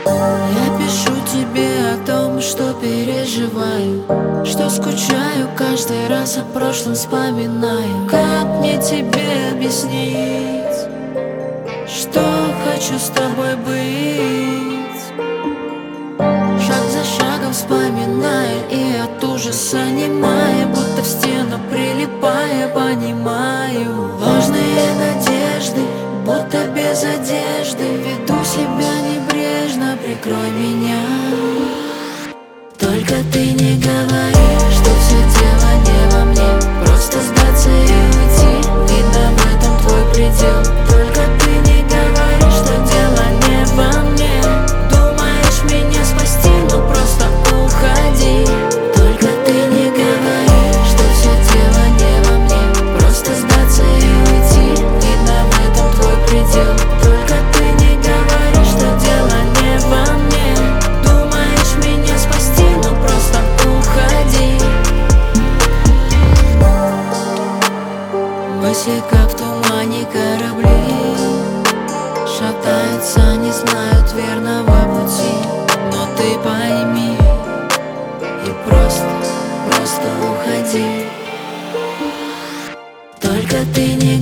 Я пишу тебе о том, что переживаю, что скучаю, каждый раз о прошлом вспоминаю. Как мне тебе объяснить, что хочу с тобой быть? Шаг за шагом вспоминая и от ужаса немая, будто в стену прилипая, понимаю ложные надежды, будто без одежды. Веду себя небрежно, прикрой меня. Только ты не говори, что все дело не во мне, просто сдаться и уйти, видно в этом твой предел. Только ты не говори, что дело не во мне, думаешь меня спасти, ну просто уходи. Только ты не говори, что все дело не во мне, просто сдаться и уйти, видно в этом твой предел. Только ты не говори, что дело не во мне, думаешь меня спасти, ну просто уходи. Мысли как в тумане корабли, шатаются, не знают верного пути. Но ты пойми и просто уходи. Только ты не